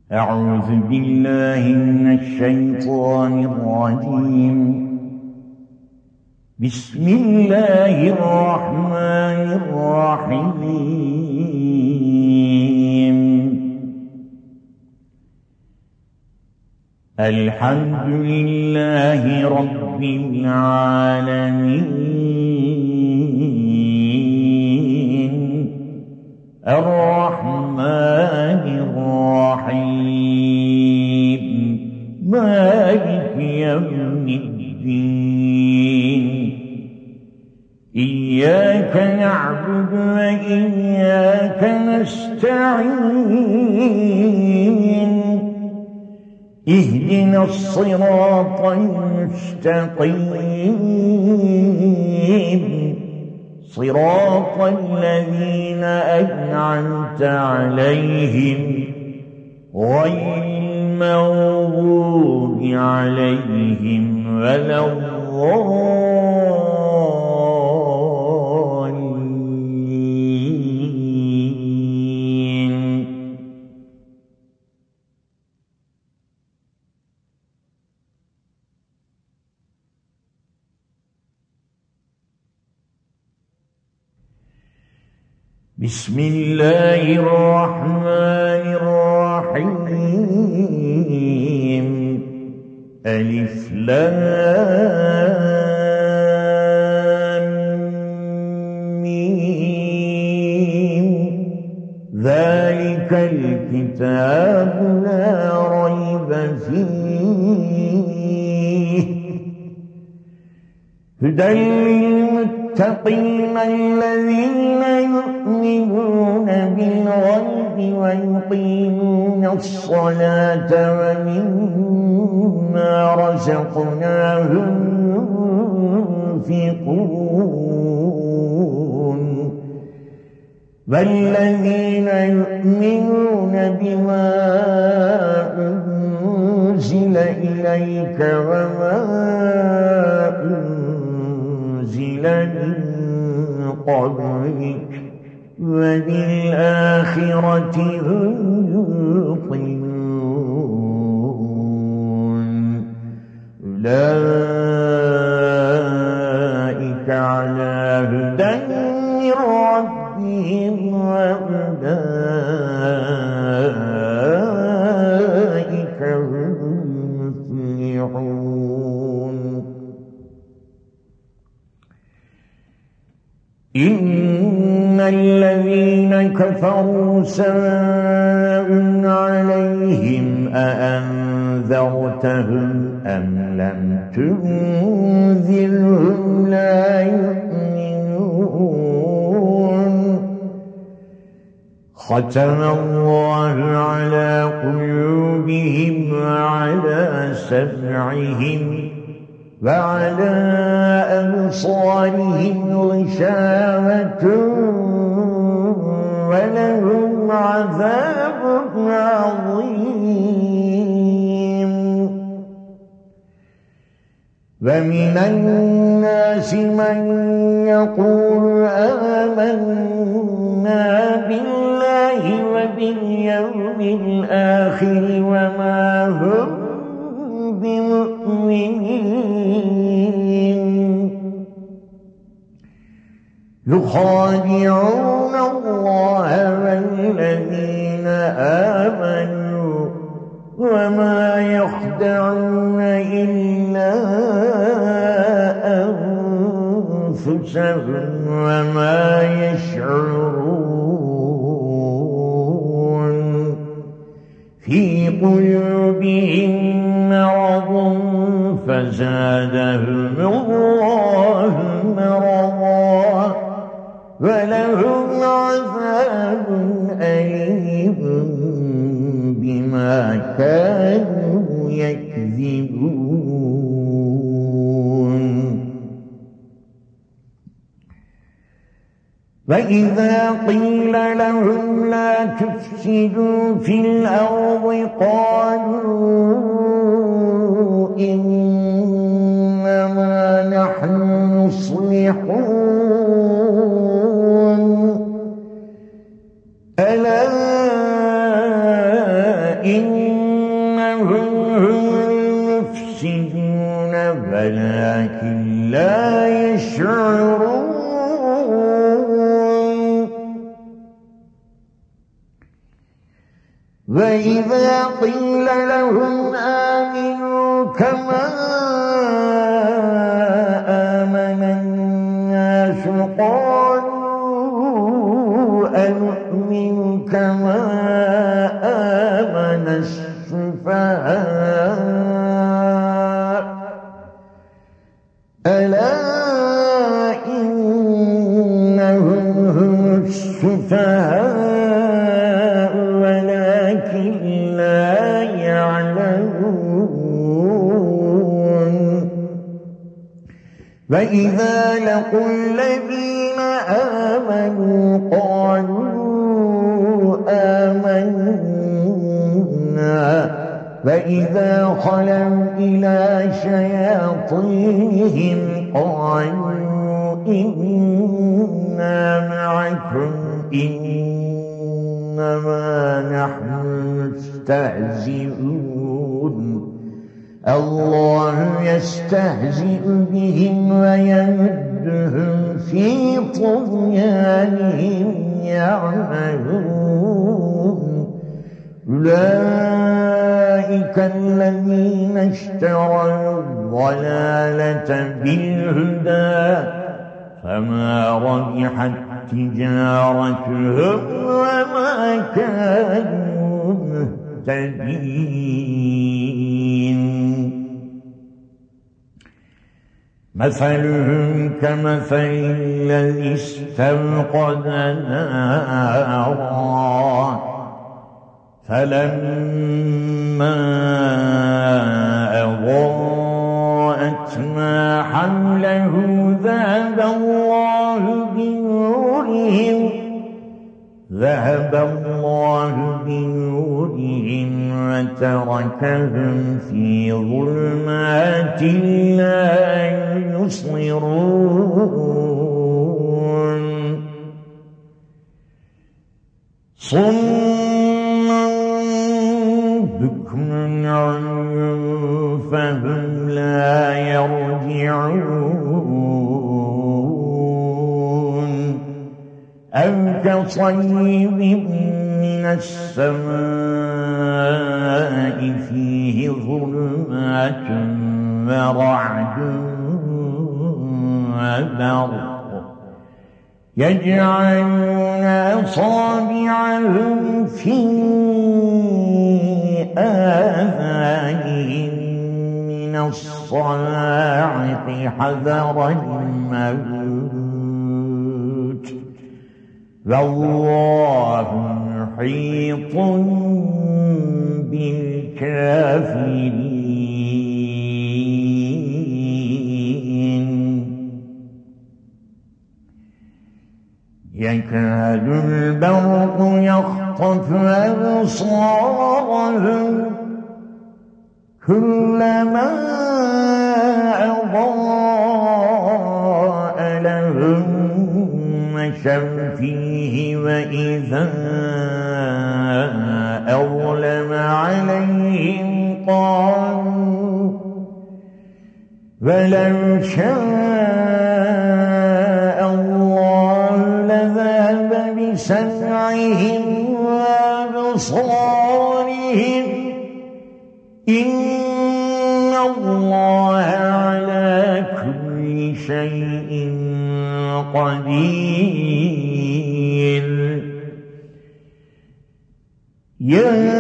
أعوذ بالله من الشيطان الرجيم. بسم الله الرحمن الرحيم. الحمد لله رب العالمين الرحمن الرحيم مالك يوم الدين. إياك نعبد وإياك نستعين. اهدنا الصراط المستقيم صراط الذين أنعمت عليهم غير المغضوب عليهم ولا الضالين. بسم الله الرحمن الرحيم. ألف لام ميم. ذلك الكتاب لا ريب فيه هدى للمتقين الذين يؤمنون بالغيب ويقيمون الصلاة ومما رزقناهم ينفقون. والذين يؤمنون بما أنزل إليك وما أنزل من قبلك وبالآخرة هم يوقنون. أولئك على هدى من ربهم وأولئك هم المفلحون. إن الذين كفروا سواء عليهم أأنذرتهم أم لم تنذرهم لا يؤمنون. ختم الله على قلوبهم وعلى سمعهم وعلى أبصارهم غشاوة ولهم عذاب عظيم. ومن الناس من يقول آمنا بالله وباليوم الآخر وما هم بمؤمنين. يخادعون الله والذين آمنوا وما يخدعون إلا أنفسهم وما يشعرون. في قلوبهم مرض فزادهم الله مرضا ولهم عذاب أليم بما كانوا يكذبون. وإذا قيل لهم لا تفسدوا في الأرض قالوا إنما نحن مصلحون. ألا إنهم هم المفسدون ولكن لا يشعرون وإذا قيل لهم آمنوا كما آمن الناس قالوا أنؤمن كما آمن السفهاء ألا إنهم هم السفهاء ولكن لا يعلمون وإذا لقوا الذين آمنوا قالوا آمنا وإذا خلوا إلى شياطينهم قالوا إنا معكم إنما نحن مستهزئون الله يستهزئ بهم ويمدهم في طغيانهم يعمهون أولئك الذين اشتروا الضلالة بالهدى فما ربحت تجارتهم وما كانوا مهتدين مثلهم كمثل الذي استوقد نارا فلما أضاءت ما حوله ذهب الله بنورهم وتركهم في ظلمات لا يبصرون صم بكم عمي فهم لا يرجعون أو كصيب من السماء فيه ظلمات ورعد وبرق يجعلون أصابعهم في آذانهم من الصواعق حذر الموت والله محيط بالكافرين يكاد البرق يخطف أبصارهم كلما أضاء لهم مشوا فيه وإذا أظلم عليهم قالوا ولو شاء الله لذهب بسمعهم وأبصارهم إن الله على كل شيء قدير يا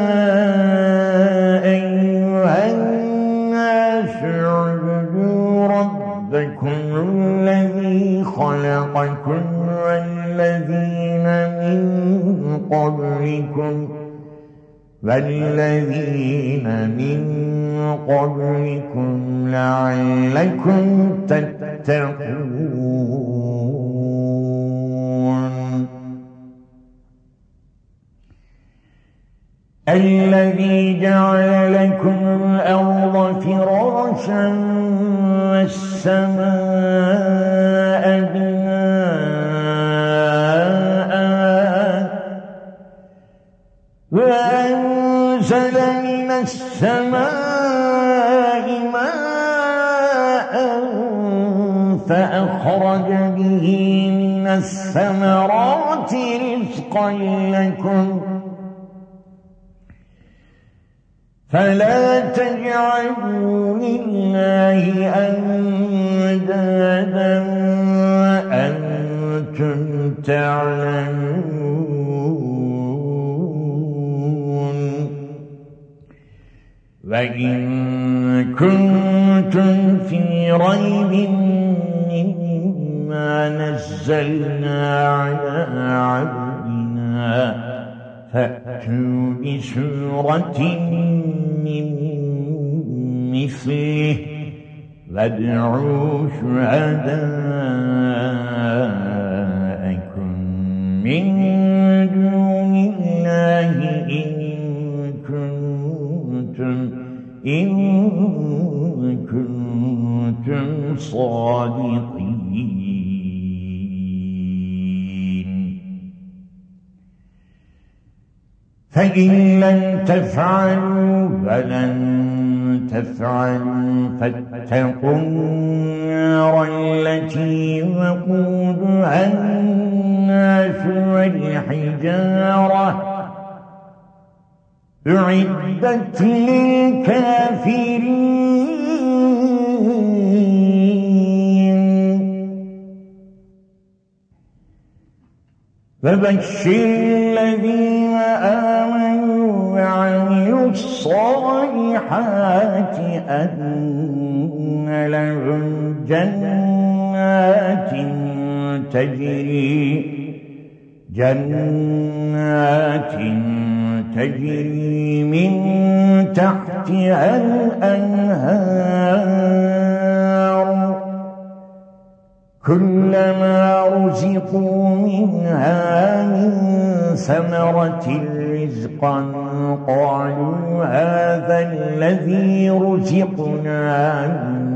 أيها الناس اعبدوا ربكم الذي خلقكم والذين من قبلكم لعلكم تتقون الذي جعل لكم الأرض فراشا والسماء بناء وأنزل أنزل من السماء ماء فأخرج به من الثمرات رزقا لكم فلا تجعلوا لله أندادا وأنتم تعلمون وإن كنتم في ريب مما نزلنا على عبدنا فأتوا بسورة من مثله وادعوا شهداءكم من دون الله إن كنتم صادقين. فإن لم تفعلوا ولن تفعلوا فاتقوا النار التي وقودها الناس والحجارة أعدت للكافرين. فبشر الذين آمنوا وعملوا الصالحات أن لهم جنات تجري من تحتها الأنهار كلما رزقوا منها من ثمرة رزقا قالوا هذا الذي رزقنا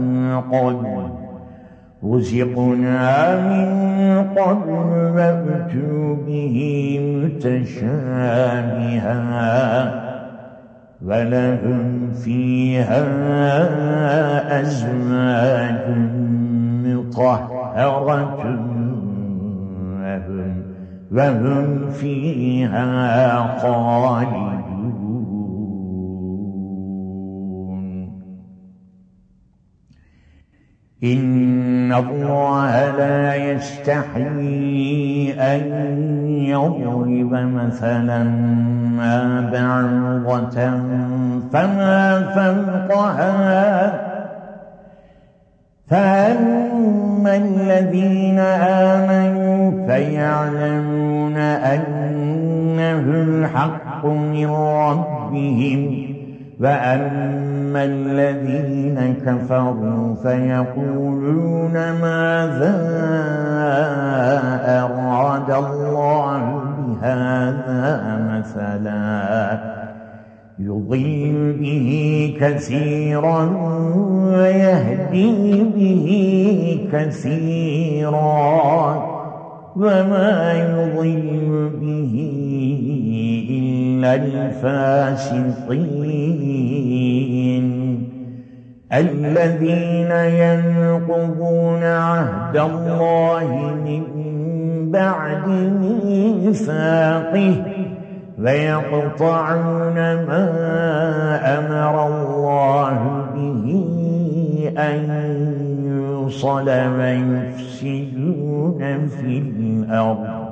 من قبل وأتوا به متشابها ولهم فيها أزواج مطهرة وهم فيها خالدون. إن الله لا يستحيي أن يضرب مثلا ما بعوضة فما فوقها فأما الذين آمنوا فيعلمون أنه الحق من ربهم وأما الذين كفروا فيقولون ماذا أراد الله بهذا مثلا يضل به كثيرا ويهدي به كثيرا وما يضل به إلا الفاسقين الذين ينقضون عهد الله من بعد ميثاقه ويقطعون ما أمر الله به أن يوصل ويفسدون في الأرض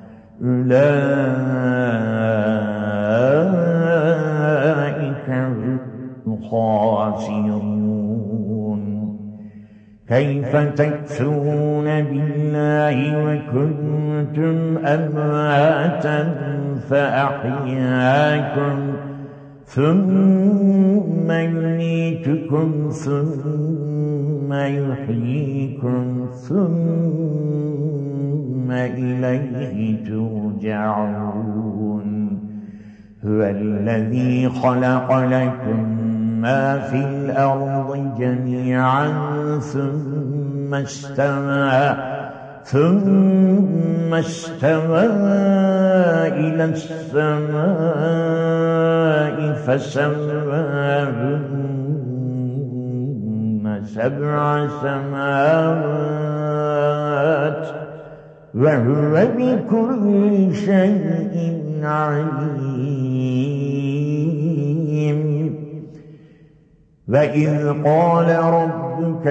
أولئك هم الخاسرون. كيف تكفرون بالله وكنتم أمواتا فأحياكم ثم يميتكم ثم يحييكم ثم إليه ترجعون. هو الذي خلق لكم ما في الأرض جميعا ثم استوى إلى السماء فسواهن 7 سماوات وهو بكل شيء عليم وإذ قال ربك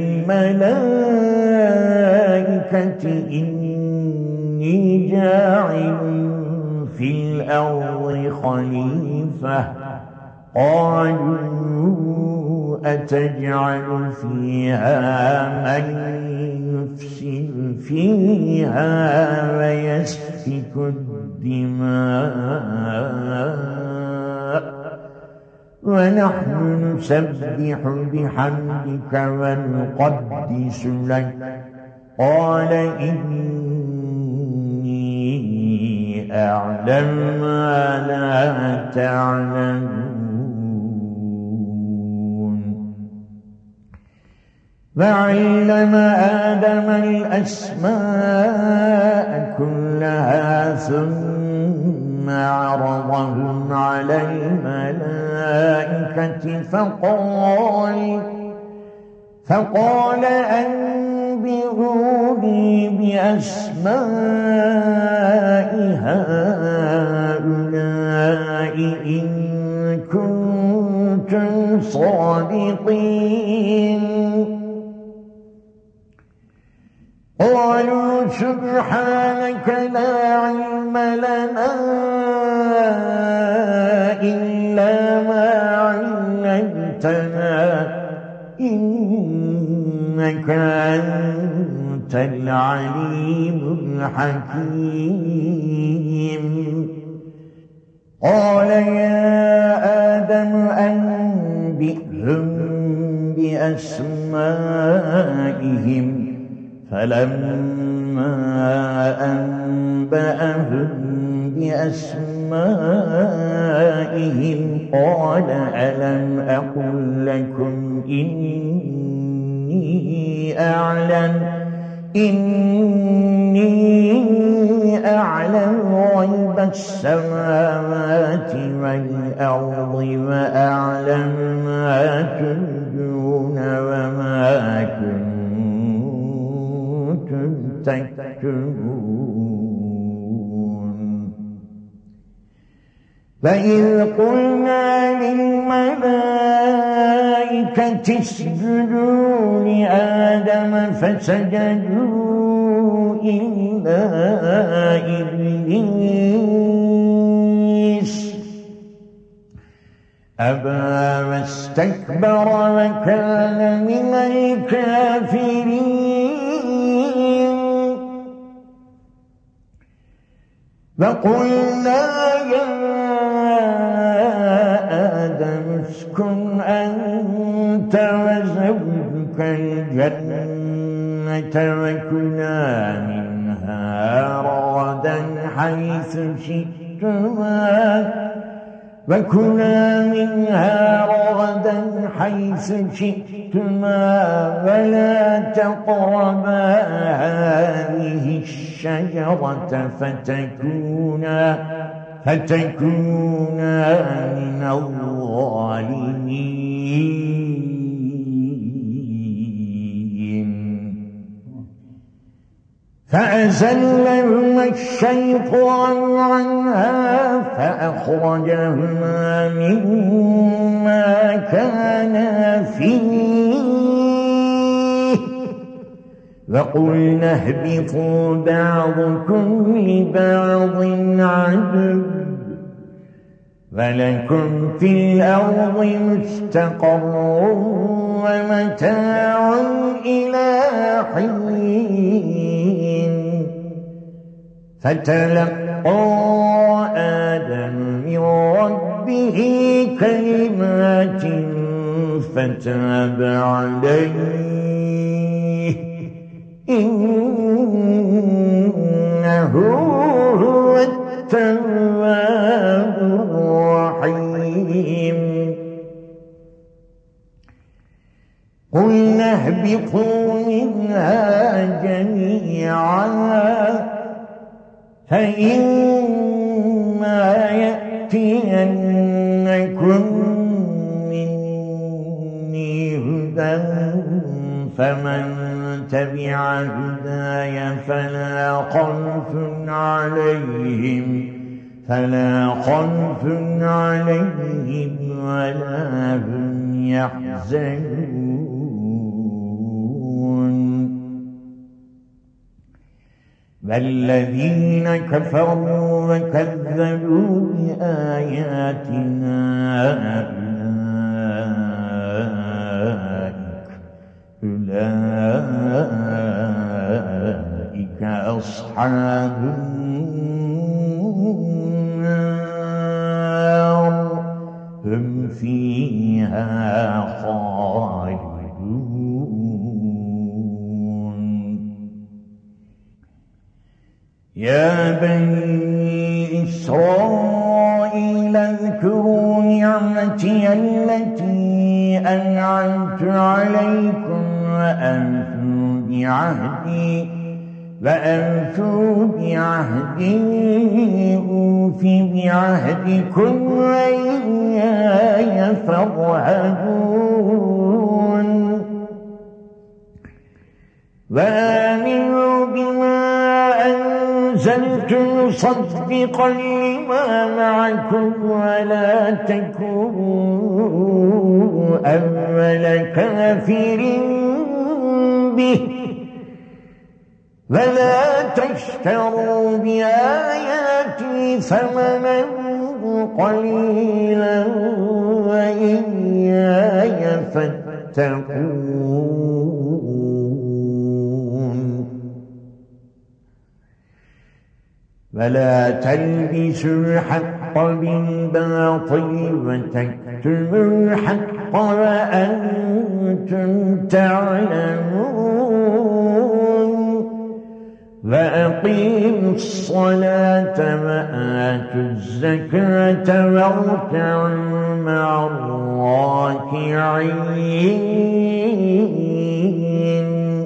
للملائكة إني جاعل في الأرض خليفة قالوا أتجعل فيها من يفسد فيها ويسفك الدماء ونحن نسبح بحمدك ونقدس لك قال إني أعلم ما لا تعلمون وعلم آدم الأسماء كلها ثم عرضهم على الملائكة فقال أنبئوني بأسماء هؤلاء إن كنتم صادقين قالوا سبحانك لا علم لنا إلا ما علمتنا إنك أنت العليم الحكيم قال يا آدم أنبئهم بأسمائهم فلما أنبأهم بأسمائهم قال ألم أقل لكم إني أعلم غيب السماوات والأرض وأعلم ما تبدون وما كنتم تكتمون فإذ قلنا للملائكة اسجدوا لآدم فسجدوا إلا إبليس أبى واستكبر وكان من الكافرين فقلنا يا آدم اسكن أنت وزوجك الجنة وكلا منها رغدا حيث شئتما ولا تقربا هذه الشجرة فتكونا من الظالمين فأزلهما الشيطان عنها فأخرجهما مما كانا فيه وقلنا اهبطوا بعضكم لبعض عدو ولكم في الأرض مستقر ومتاع إلى حين فتلقى آدم من ربه كلمات فتاب عليه إنه هو التواب الرحيم قلنا اهبطوا منها جميعا فإما يأتينكم فمن تبع هداي فلا خوف عليهم ولا هم يحزنون بل الذين كفروا وكذبوا بآياتنا أولئك أصحاب النار هم فيها خالدون يا بني إسرائيل اذكروا نعمتي التي أنعمت عليكم وأوفوا بعهدي أوف بعهدكم وإياي فارهبون وآمنوا بما أنزلت مصدقا لما معكم ولا تكونوا أول كافر به ولا تشتروا بآياتي ثمنا قليلا وإياي فاتقون ولا تلبسوا الحق بالباطل وتكتموا الحق وأنتم تعلمون وأقيموا الصلاة وآتوا الزكاة واركعوا مع الراكعين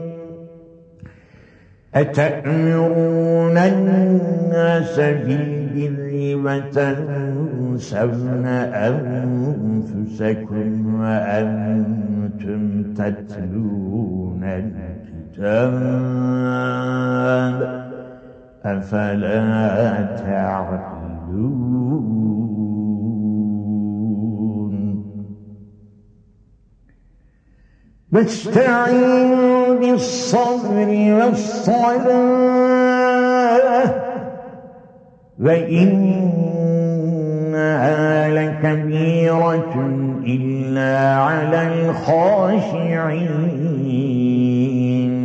أتأمرون الناس بالبر وتنسون أنفسكم وأنتم تتلون الكتاب أفلا تعقلون واستعينوا بالصبر والصلاة وإنها لكبيرة إلا على الخاشعين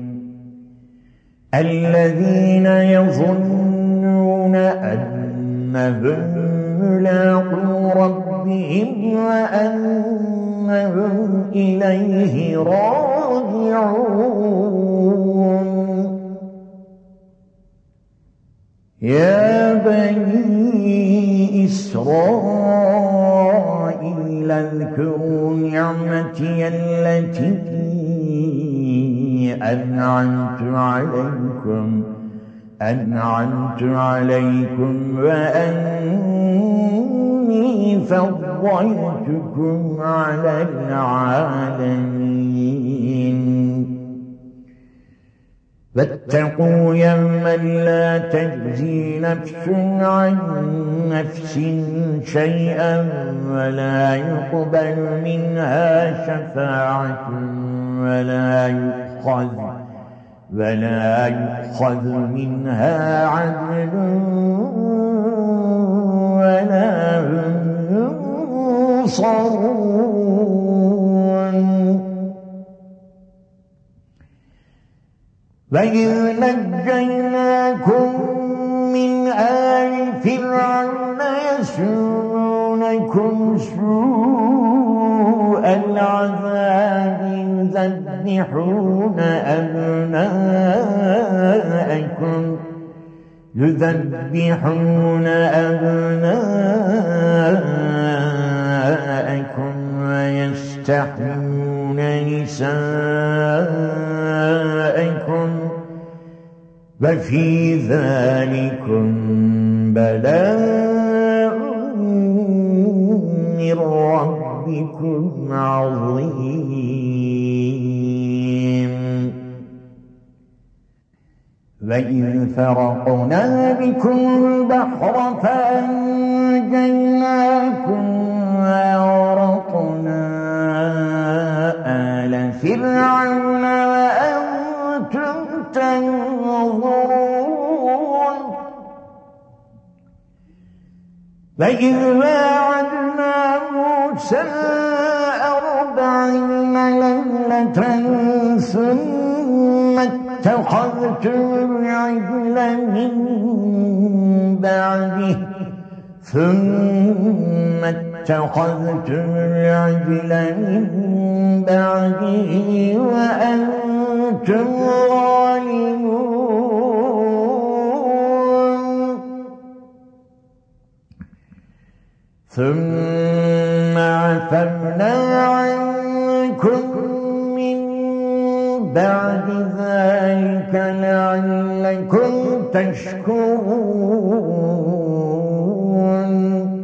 الذين يظنون أنهم ملاقو ربهم وأنهم إليه راجعون يا بني إسرائيل اذكروا نعمتي التي أنعمت عليكم وأني فضلتكم على العالمين واتقوا يوما لا تجزي نفس عن نفس شيئا ولا يقبل منها شفاعة ولا يؤخذ منها عدل ولا هم ينصرون وإذ نجيناكم من آل فرعون يسومونكم سوء العذاب يذبحون أبناءكم ويستحيون نساءكم وفي ذلكم بلاء من ربكم عظيم وإذ فرقنا بكم البحر فأنجيناكم وأغرقنا آل فرعون وأنتم تنظرون وإذ واعدنا موسى 40 ليلة ثم اتخذتم العجل من بعده وأنتم ظالمون ثم عفونا عنكم من بعد ذلك لعلكم تشكرون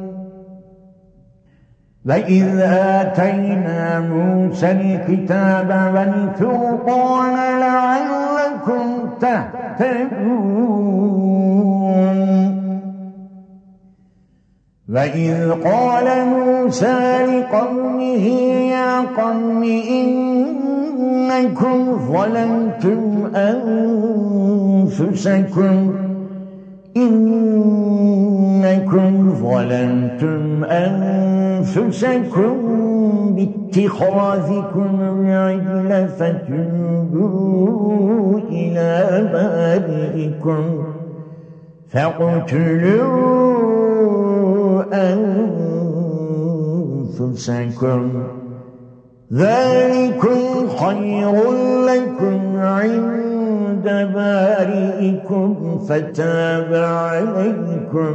وإذ آتينا موسى الكتاب والفرقان لعلكم تهتدون وإذ قال موسى لقومه يا قوم إنكم ظلمتم أنفسكم باتخاذكم العجل فتوبوا إلى بارئكم فاقتلوا أنفسكم ذلكم خير لكم عند بارئكم فتاب عليكم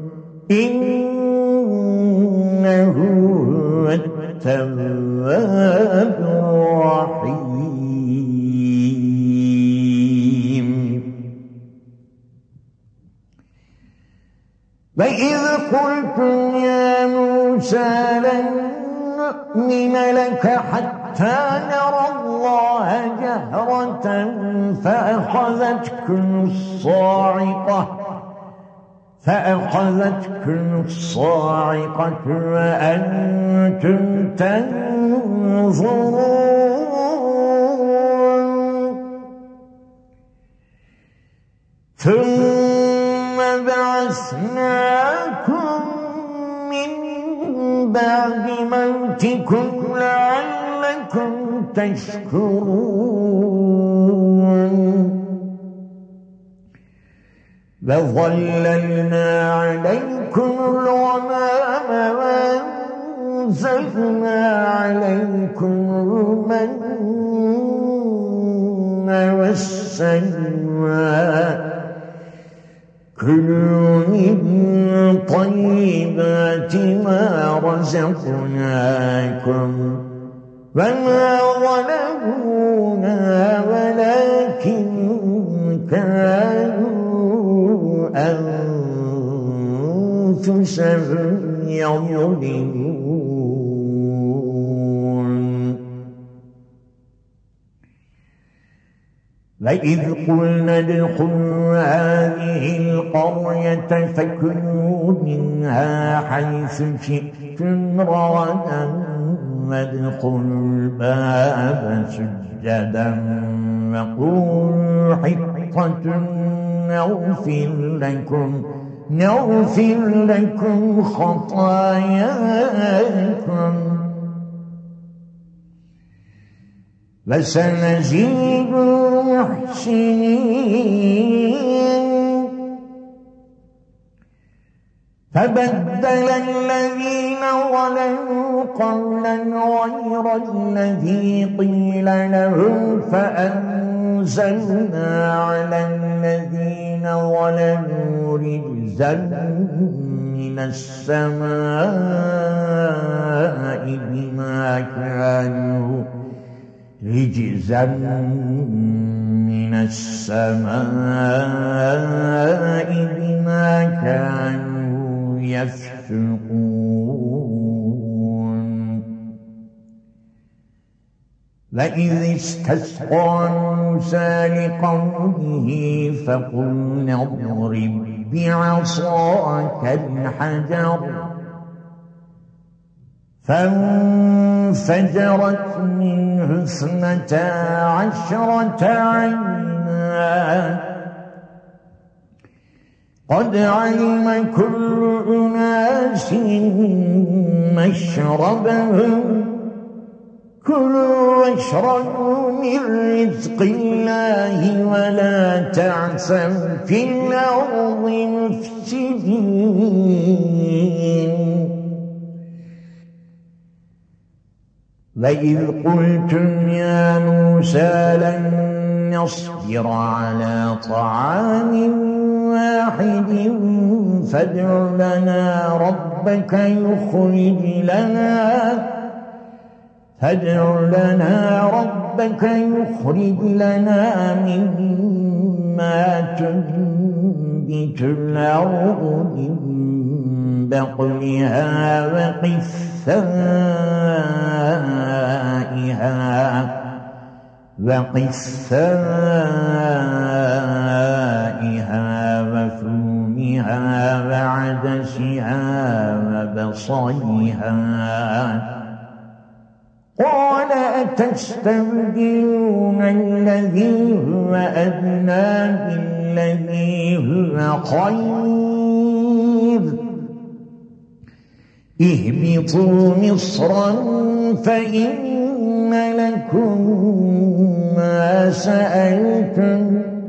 إنه هو التواب الرحيم وإذ قلتم يا موسى لن نؤمن لك حتى نرى الله جهرة فأخذتكم الصاعقة وأنتم تنظرون ثم بعثناكم من بعد موتكم لعلكم تشكرون وظللنا عليكم الغمام وأنزلنا عليكم المن والسلوى كلوا من طيبات ما رزقناكم وما ظلمونا ولكن كانوا أنفسهم يظلمون وإذ قلنا ادخلوا هذه القرية فكلوا منها حيث شئتم رغدا وادخلوا الباب سجدا وقولوا حطة نغفر لكم خطاياكم وسنزيد المحسنين فبدل الذين ظلموا قولا غير الذي قيل لهم فأنزلنا على الذين ظلموا رجزا من السماء بما كانوا يفسقون وإذ استسقى موسى لقومه فقلنا اضرب بعصاك الحجر فانفجرت منه 12 عينا قد علم كل أناس مشربهم كلوا واشربوا من رزق الله ولا تعثوا في الأرض مفسدين وإذ قلتم يا موسى لن نصبر على طعام واحد فادع لنا ربك يخرج لنا مما تنبت الأرض من بقلها وقثائها وفومها وعدسها وبصلها قال أتستبدلون الذي هو أدنى بالذي هو خير اهبطوا مصرا فإن لكم ما سألتم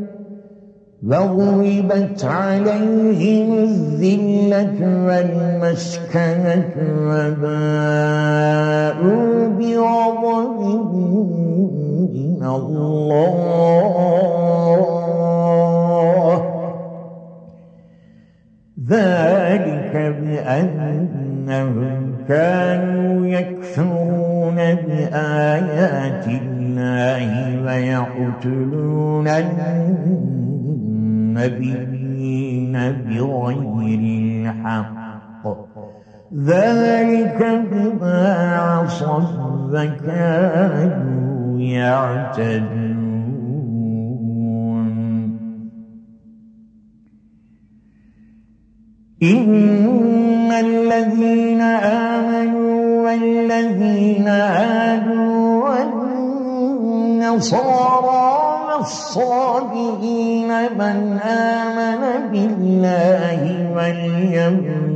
وضربت عليهم الذلة والمسكنة وباءوا بغضب من الله ذلك بأنهم كانوا يكفرون بآيات الله ويقتلون النبيين بغير الحق ذلك بما عصوا وكانوا يعتدون إن الذين آمنوا والذين هادوا والنصارى والصابئين من آمن بالله واليوم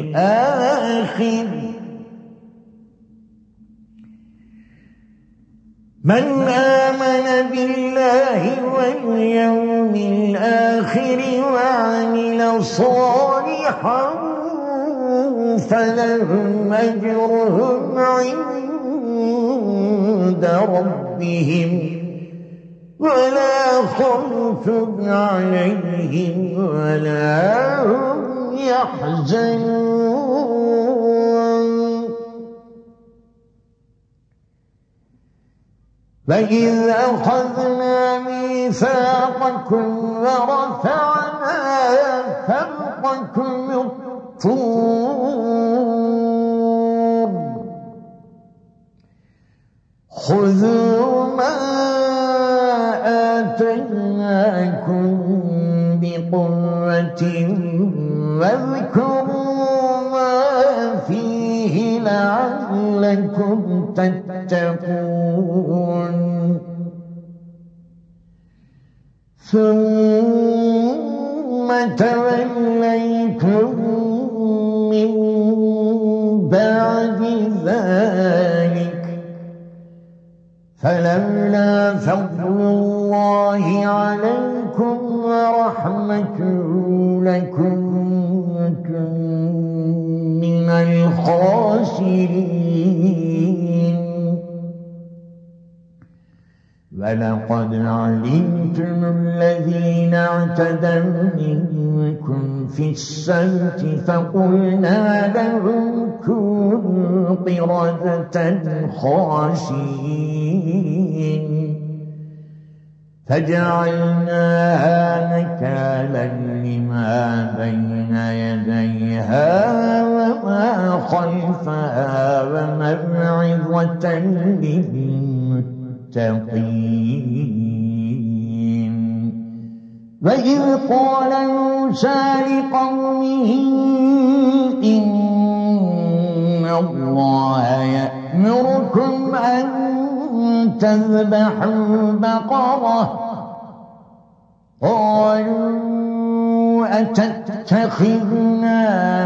الآخر وعمل صالحا فلهم أجرهم عند ربهم ولا خوف عليهم ولا هم يحزنون وإذ أخذنا ميثاقكم ورفعنا فوقكم الطور خذوا ما آتيناكم بقوة واذكروا ما فيه لعلكم تتقون ثم توليتم من بعد ذلك فلولا فضل الله عليكم ورحمته لكنتم من الخاسرين ولقد علمتم الذين اعتدوا منكم في السبت فقلنا لهم كونوا قردة خاسئين فجعلناها نكالا لما بين يديها وما خلفها وموعظة للمتقين وإذ قال موسى لقومه إن الله يأمركم أن تذبحوا بقرة قالوا أتتخذنا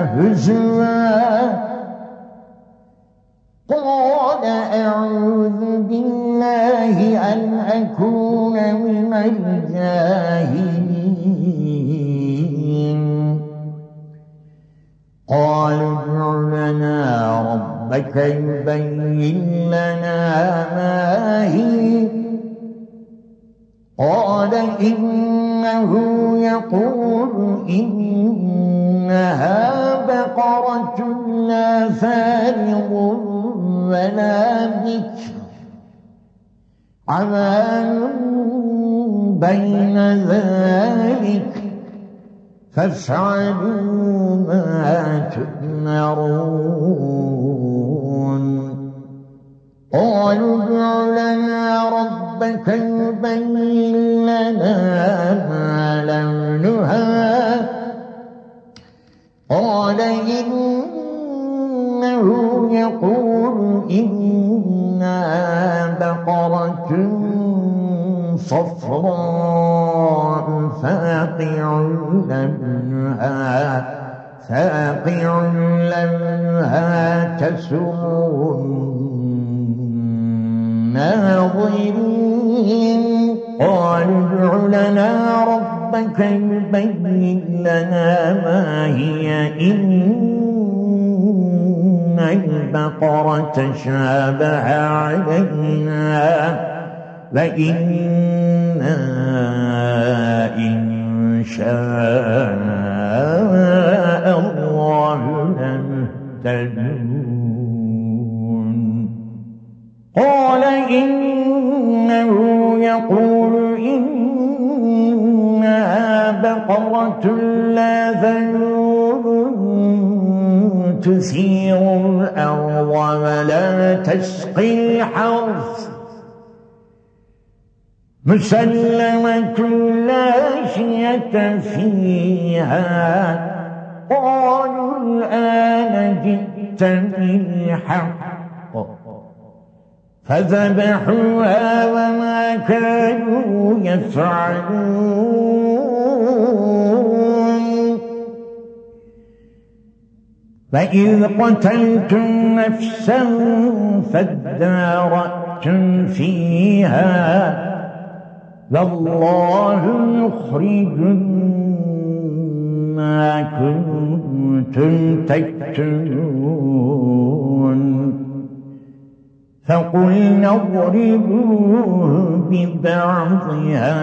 هزوا قال أعوذ بالله أن أكون من الجاهلين قالوا ادع لنا ربك يبين لنا ما هي قال إنه يقول إنها بقرة لا فارغ ولا بكر عوان بين ذلك فافعلوا ما تؤمرون قالوا ادع لنا ربك يبين لنا ما لونها قال إنه يقول إنها بقرة صفراء فاقع لونها تسر الناظرين قالوا ادع لنا ربك يبين لنا ما هي إن البقرة شابه علينا وإنا إن شاء الله لمهتدون قال إنه يقول إنها بقرة لا ذلول تثير الأرض ولا تسقي الحرث مسلمة لا شية فيها قالوا الآن جئت بالحق فذبحوها وما كانوا يفعلون فإذ قتلتم نفسا فادارأتم فيها والله يخرج ما كنتم تكتمون فقلنا اضربوه ببعضها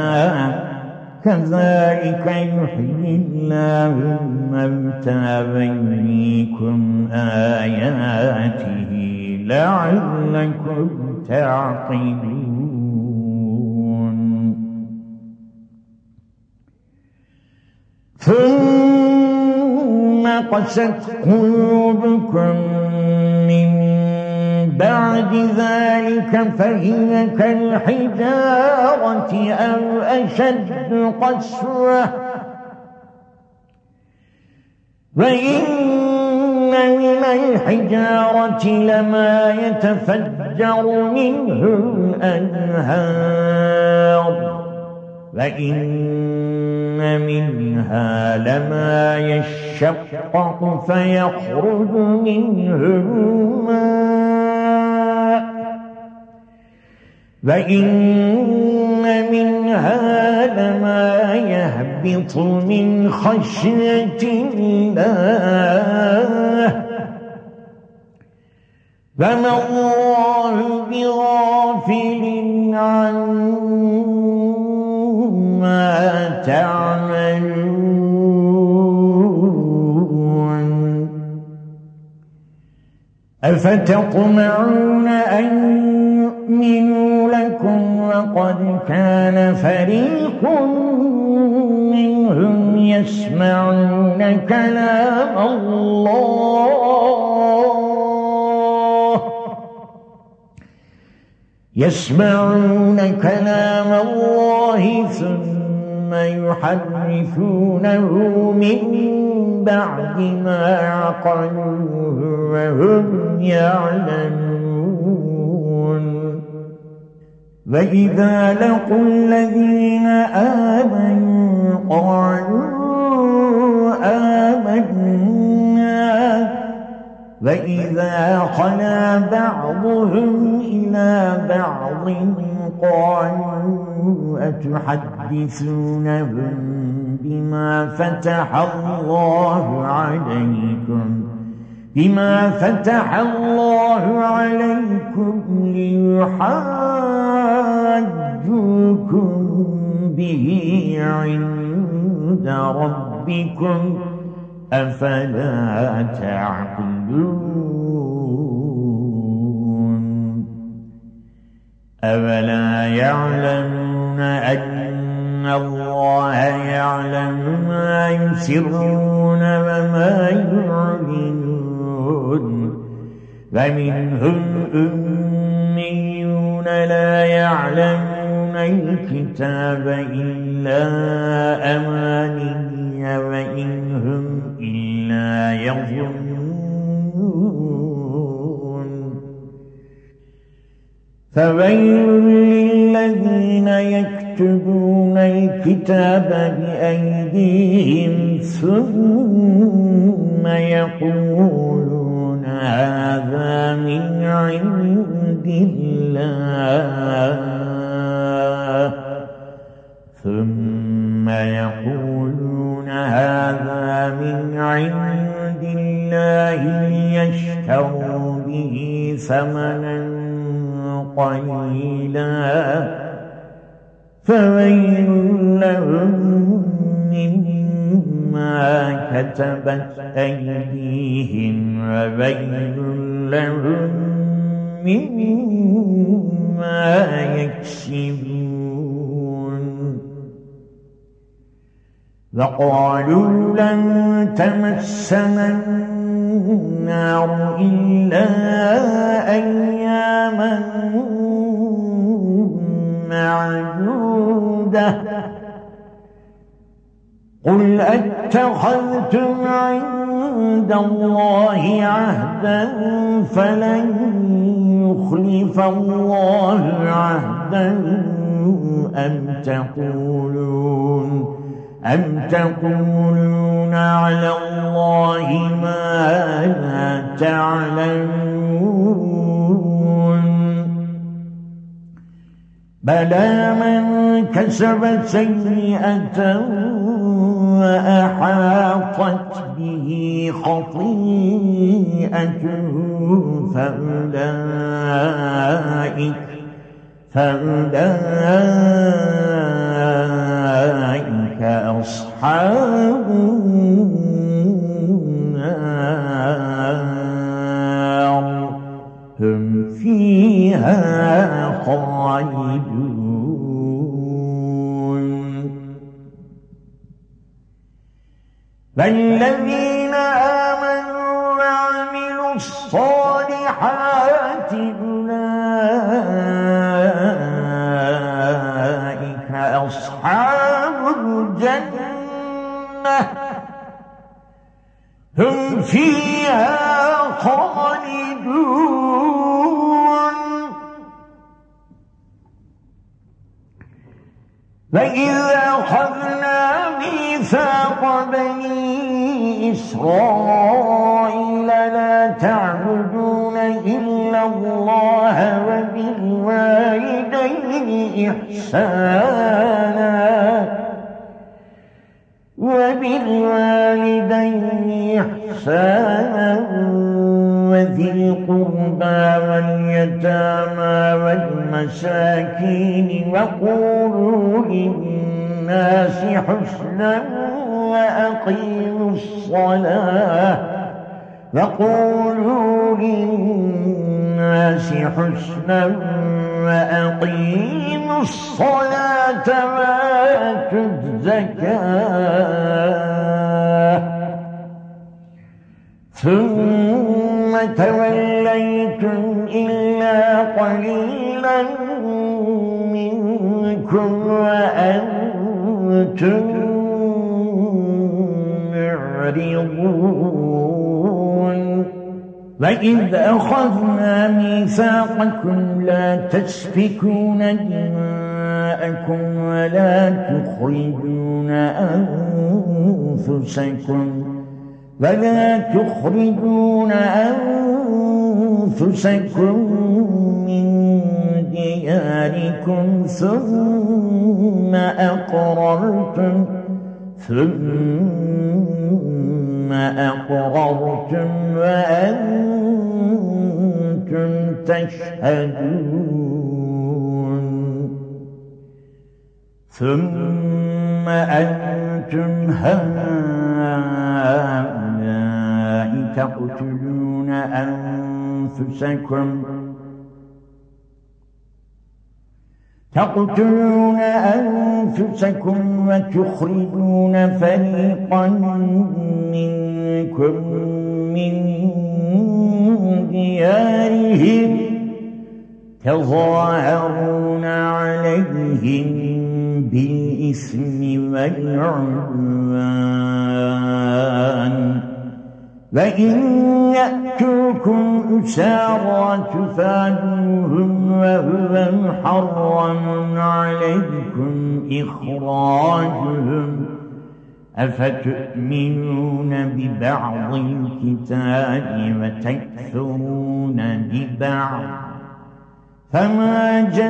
كذلك يحيي الله الموتى ويريكم آياته لعلكم تعقلون ثم قست قلوبكم من بعد ذلك فهي كالحجارة أو أشد قسوة وإن من الحجارة لما يتفجر منه الأنهار وإن منها لما يشقق فيخرج منه الماء وإن منها لما يهبط من خشية الله فما الله بغافل عما تعملون أفتطمعون أن يؤمنوا لكم وقد كان فريق منهم يسمعون كلام الله يسمعون كلام الله ثم يحرفونه من بعد ما عقلوه وهم يعلمون وإذا لقوا الذين آمنوا قالوا آمنا وإذا خلا بعضهم إلى بعض قالوا أتحدثونهم بما فتح الله عليكم ليحاجوكم به عند ربكم أفلا تعقلون أولا يعلمون أن الله يعلم ما يسرون وما يعلنون ومنهم أميون لا يعلمون الكتاب إلا أماني وإن هم إلا يظنون فويل للذين يكتبون الكتاب بأيديهم ثم يقولون هذا من عند الله ليشتروا به ثمنا قليلا فويل لهم مما كتبت أيديهم وويل لهم مما يكسبون وقالوا لن تمسنا النار إلا أياما معدودة قل أتخذتم عند الله عهدا فلن يخلف الله عهدا أم تقولون على الله ما لا تعلمون بلى من كسب سيئة وأحاطت به خطيئته فأولئك أصحاب النار هم فيها خالدون والذين آمنوا وعملوا الصالحات أولئك أصحاب الجنة هم فيها خالدون وإذا أخذنا ميثاق بني إسرائيل لا تعبدون إلا الله وبالوالدين إحسانا وذي القربى واليتامى والمساكين وقولوا للناس حسنا وأقيموا الصلاة وآتوا الزكاة ثم توليتم توليتم إلا قليلا منكم وأنتم معرضون وإذ أخذنا ميثاقكم لا تسفكون دماءكم ولا تخرجون أنفسكم من دياركم ثم أقررتم وأنتم تشهدون ثم أنتم هؤلاء تقتلون أنفسكم وتخرجون فريقا منكم من ديارهم تظاهرون عليهم بالإثم والعدوان وإن يأتوكم أسارى تفادوهم وهو محرم عليكم إخراجهم أفتؤمنون ببعض الكتاب وتكفرون ببعض فما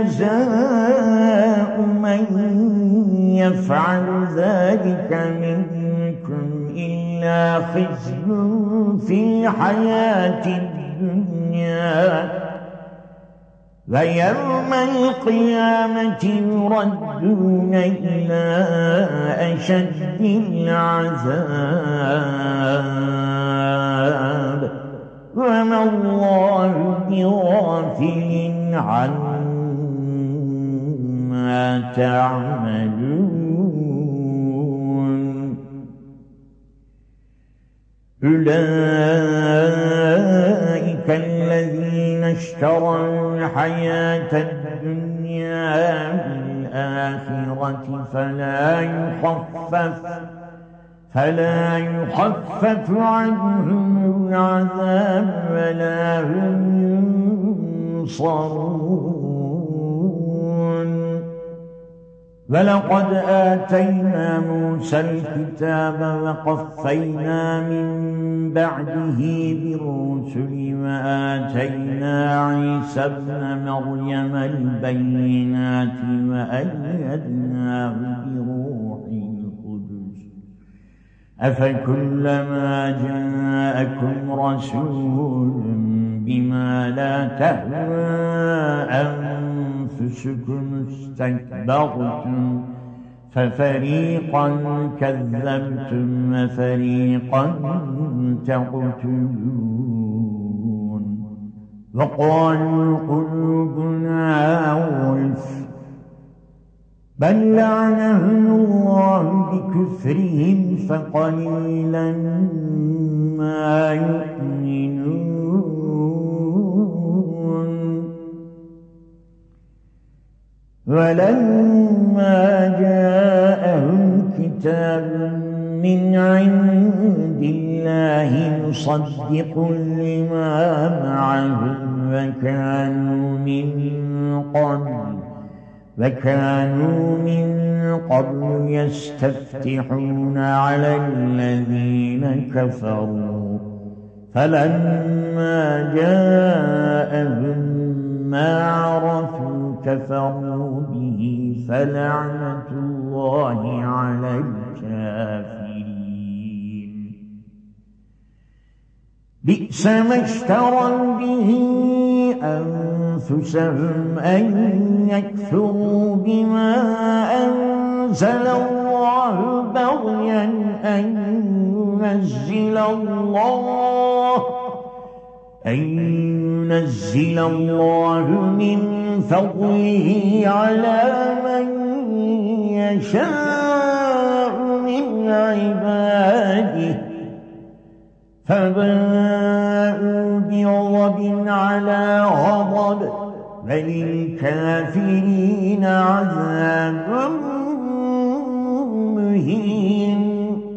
جزاء من يفعل ذلك منكم إلا خزي في الحياة الدنيا ويوم القيامة يردون إلى أشد العذاب وما الله بغافل عما تعملون أولئك الذين اشتروا الحياة الدنيا بالآخرة فلا يخفف عنهم العذاب ولا هم ينصرون ولقد آتينا موسى الكتاب وقفينا من بعده بالرسل وآتينا عيسى ابن مريم البينات وأيدناه بروح القدس أفكلما جاءكم رسول بما لا تهوى أنفسكم استكبرتم ففريقا كذبتم وفريقا تقتلون وقالوا قلوبنا غلف بل لعنهم الله بكفرهم فقليلا ما يؤمنون ولما جاءهم كتاب من عند الله مصدق لما معهم وكانوا من قبل يستفتحون على الذين كفروا فلما جاءهم ما عرفوا كفروا به فلعنة الله على الكافرين بئس ما اشتروا به أنفسهم أن يكفروا بما أنزل الله بغيا أن ينزل الله من فضله على من يشاء من عباده فباءوا بغضب على غضب وللكافرين عذاب مهين.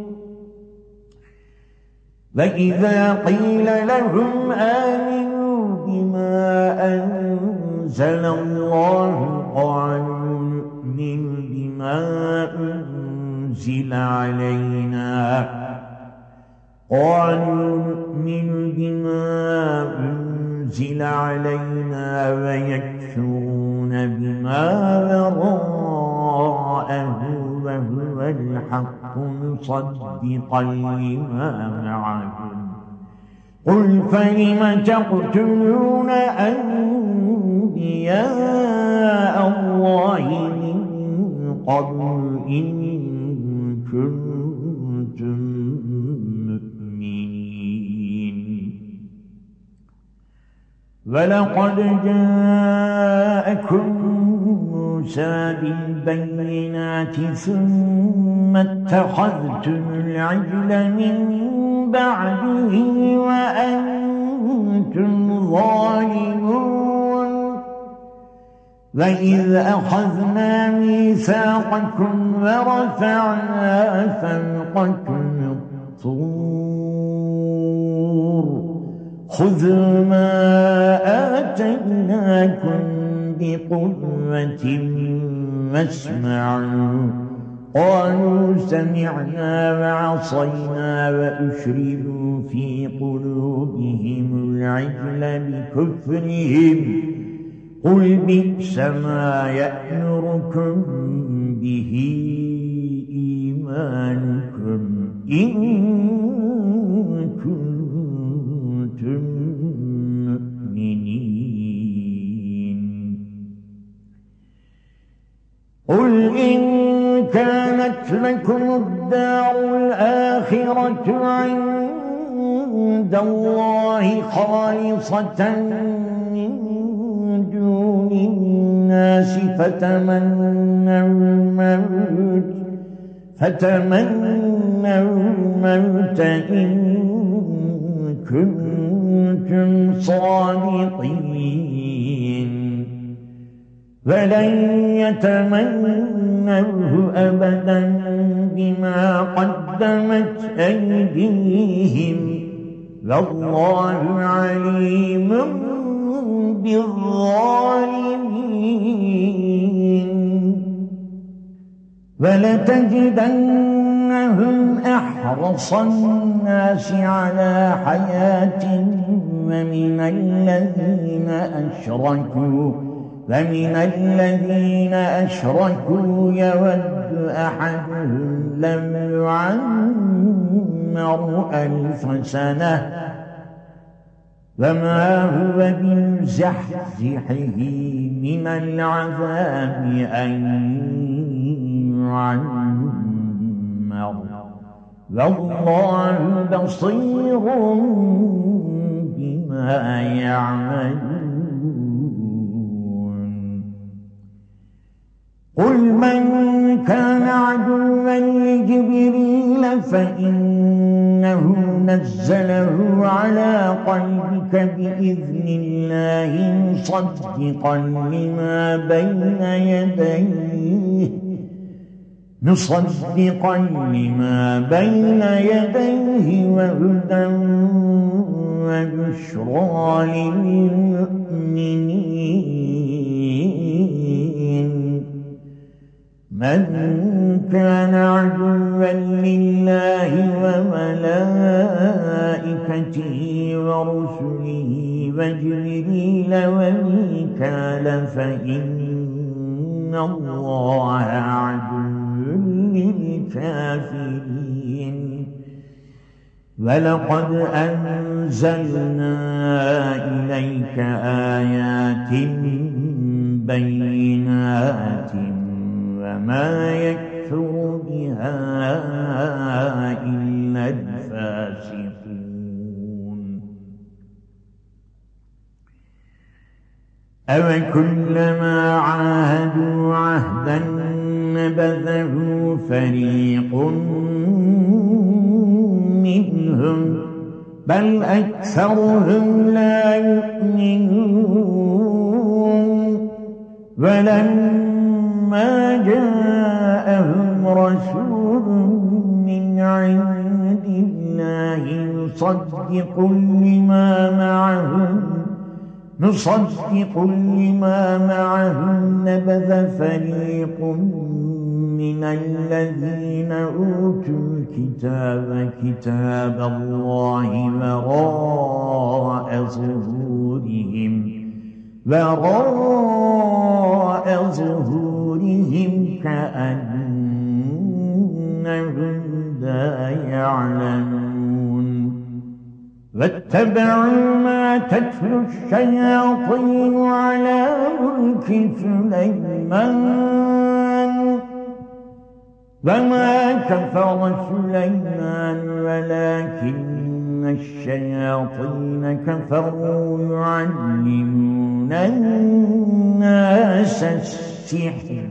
وإذا قيل لهم آمنوا بما أنزل الله قالوا نؤمن بما أنزل علينا ويكفرون بما وراءه وهو الحق مصدقا لما معهم. قل فلم تقتلون أنبياء الله من قبل إن كنتم مؤمنين. ولقد جاءكم موسى بالبينات ثم اتخذتم العجل من بعده وأنتم ظالمون. وإذ أخذنا ميثاقكم ورفعنا فوقكم الطور خذوا ما آتيناكم بقوة واسمعوا. قالوا سمعنا وعصينا وأشربوا في قلوبهم العجل بكفرهم. قل بئس ما يأمركم به إيمانكم إن كنتم مؤمنين. قل إن كانت لكم الدار الآخرة عند الله خالصة من دون الناس فتمنوا الموت إن كنتم صادقين. فلن يتمنوه أبدا بما قدمت أيديهم والله عليم بالظالمين. ولتجدنهم أحرص الناس على حياة ومن الذين أشركوا يود أحدهم لم يعمر 1000 سنة وما هو بمزحزحه من العذاب أن يعمر والله بصير بما يعملون. قل من كان عدوا لجبريل فإنه نزله على قلبك بإذن الله مصدقا لما بين يديه وهدى وبشرى للمؤمنين. من كان عدوا لله وملائكته ورسله وجبريل وميكال فإن الله عدو للكافرين. ولقد أنزلنا إليك آيات بينات وما يكفر بها إلا الفاسقون. أوكلما عاهدوا عهدا نبذه فريق منهم بل أكثرهم لا يؤمنون ولما جاءهم رسول من عند الله مصدق لما معهم نبذ فريق من الذين أوتوا الكتاب كتاب الله وراء ظهورهم كأنهم لا يعلمون واتبعوا ما تتلو الشياطين على ملك سليمان وما كفر سليمان ولكن الشياطين كفروا يعلمون الناس السحر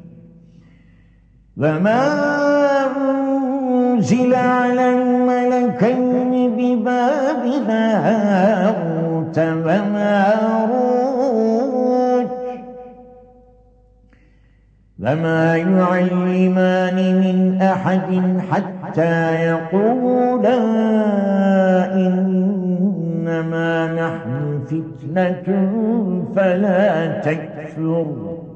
وما أنزل على الملكين ببابل هاروت وماروت وما يعلمان من أحد حتى يقولا إنما نحن فتنة فلا تكفر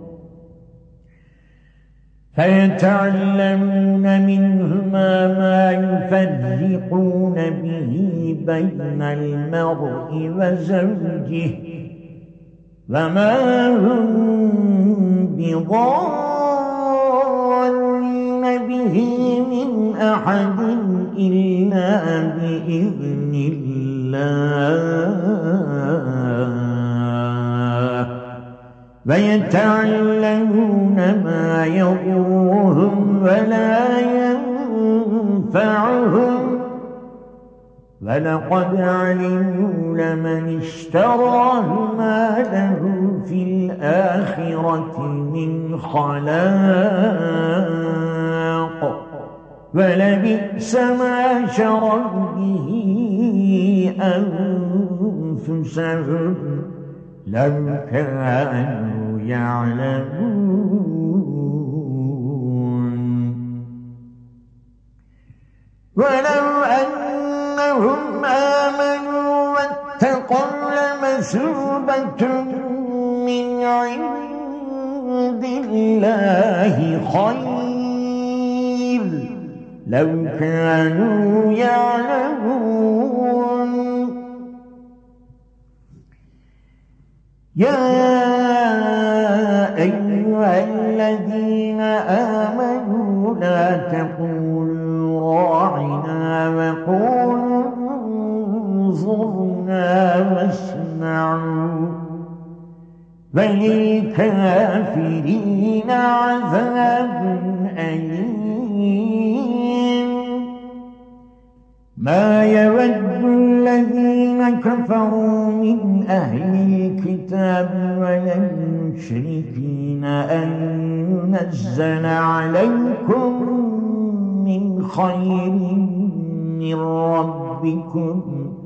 فيتعلمون منهما ما يفرقون به بين المرء وزوجه وما هم بضارين به من أحد إلا بإذن الله ويتعلمون ما يضرهم ولا ينفعهم ولقد علموا لمن اشتراه ما له في الآخرة من خلاق ولبئس ما شروا به أنفسهم لو كانوا يعلمون ولو أنهم آمنوا واتقوا لمثوبة من عند الله خير لو كانوا يعلمون يا أيها الذين آمنوا لا تقولوا راعنا وقولوا انظرنا واسمعوا وللكافرين عذاب أليم ما يود الذين كفروا من أهل الكتاب ولا المشركين أن ينزل عليكم من خير من ربكم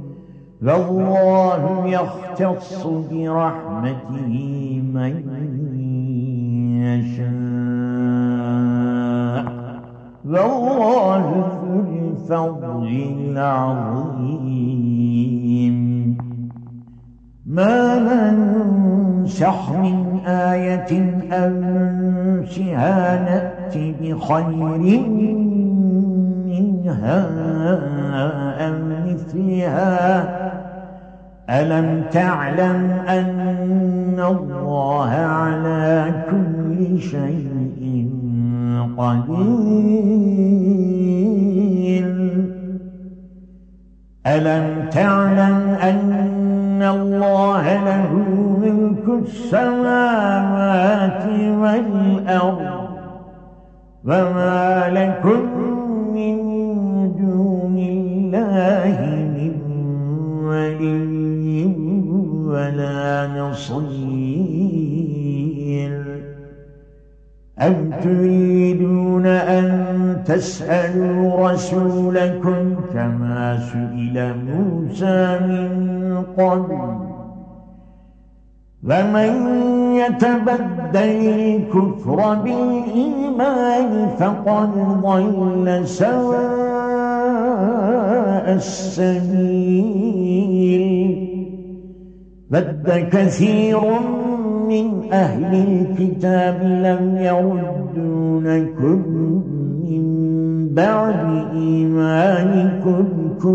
والله يختص برحمته من يشاء والله ذو الفضل العظيم ما ننسخ من آية أو ننسها نأتي بخير منها أو مثلها ألم تعلم أن الله على كل شيء قدير ألم تعلم أن الله له ملك السماوات والأرض وما لكم من دون الله من ولي ولا نصير أم تريدون أن تسألوا رسولكم كما سئل موسى من قبل ومن يتبدل الكفر بالإيمان فقد ضل سواء السبيل ود كثير من أهل الكتاب لم يردونكم من بعد إيمانكم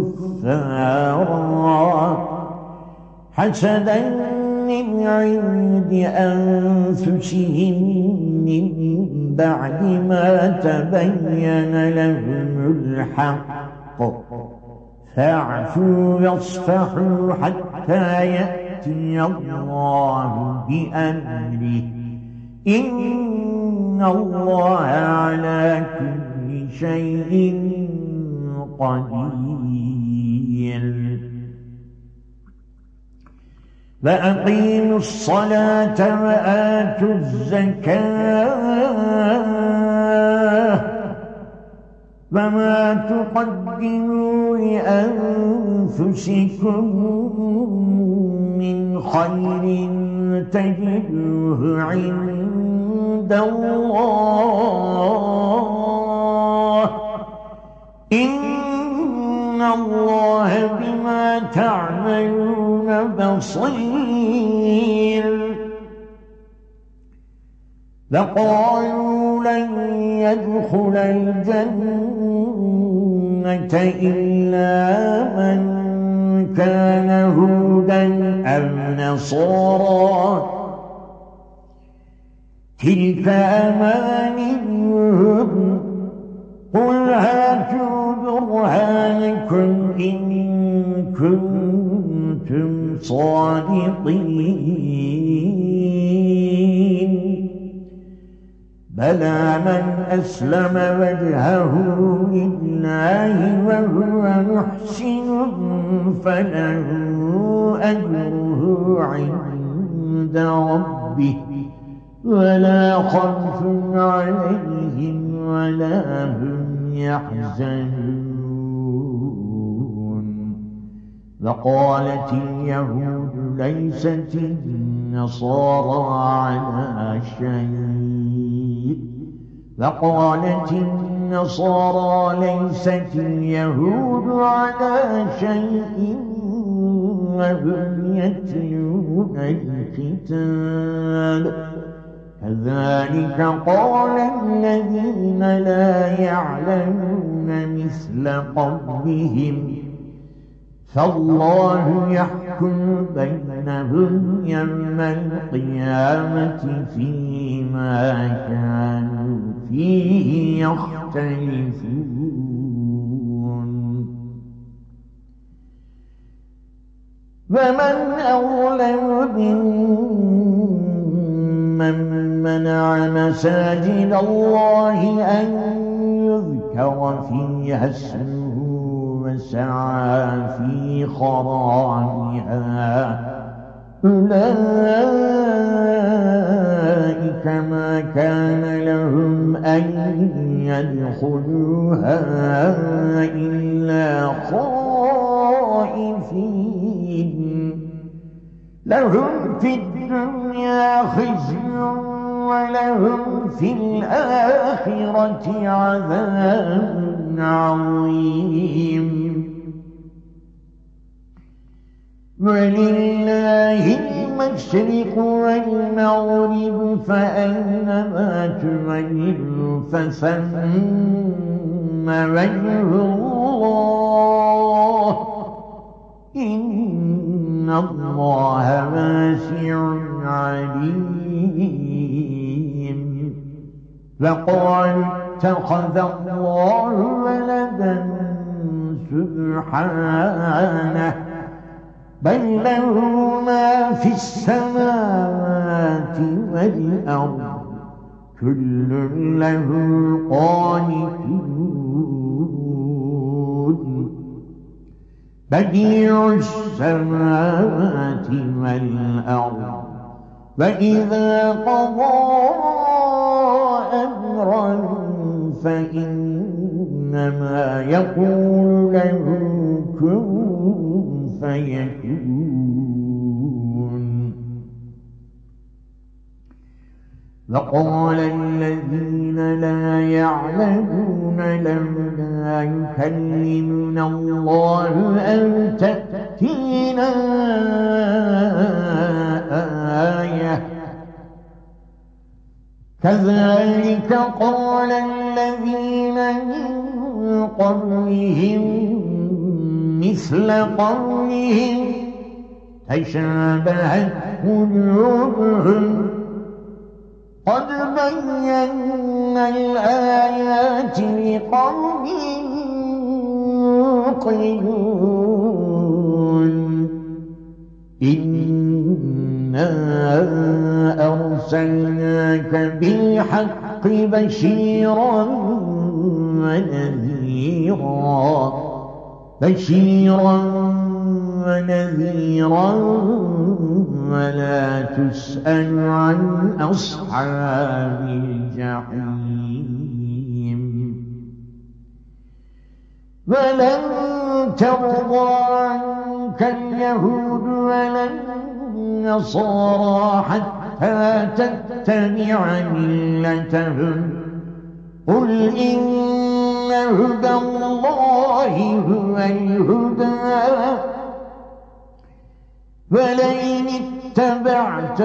كفارا حسدا من عند أنفسهم من بعد ما تبين لهم الحق فاعفوا واصفحوا حتى يأتي الله بأمره إن الله على كل شيء قدير وأقيموا الصلاة وآتوا الزكاة وما تقدموا لأنفسكم من خير تجدوه عند الله إن الله بما تعملون بصير فقالوا لن يدخل الجنة إلا من كان هودا أو نصارى تلك أمانيهم قل هاتوا برهانكم إن كنتم صادقين بلى من أسلم وجهه لله وهو محسن فله أجره عند ربه ولا خوف عليهم ولا هم يحزنون وقالت اليهود ليست النصارى على شيء وقالت النصارى ليست اليهود على شيء وهم يتلون الكتاب كذلك قال الذين لا يعلمون مثل قولهم فالله يحكم بينهم يوم القيامة فيما كانوا فيه يختلفون ومن أظلم ممن منع مساجد الله أن يذكر فيها اسمه وسعى في خرابها أولئك ما كان لهم أن يدخلوها إلا خائفين لهم في الدنيا خزي ولهم في الآخرة عذاب عظيم ولله المشرق والمغرب فأينما تولوا فثم وجه الله إن الله واسع عليم وقالوا اتخذ الله ولدا سبحانه بل له ما في السماوات والأرض كل له قانتون بديع السماوات والأرض وإذا قضى أمرا فإنما يقول له كن فيكون. وقال الذين لا يعلمون لولا يكلمنا الله أو تأتينا آية كذلك قال الذين من قبلهم مثل قولهم تشابهت قلوبهم قد بينا الآيات لقوم يوقنون. إنا أرسلناك بالحق بشيرا ونذيرا ولا تسأل عن أصحاب الجحيم. ولن ترضى عنك اليهود ولا النصارى حتى تتبع ملتهم قل إن هدى الله هو الهدى ولئن اتبعت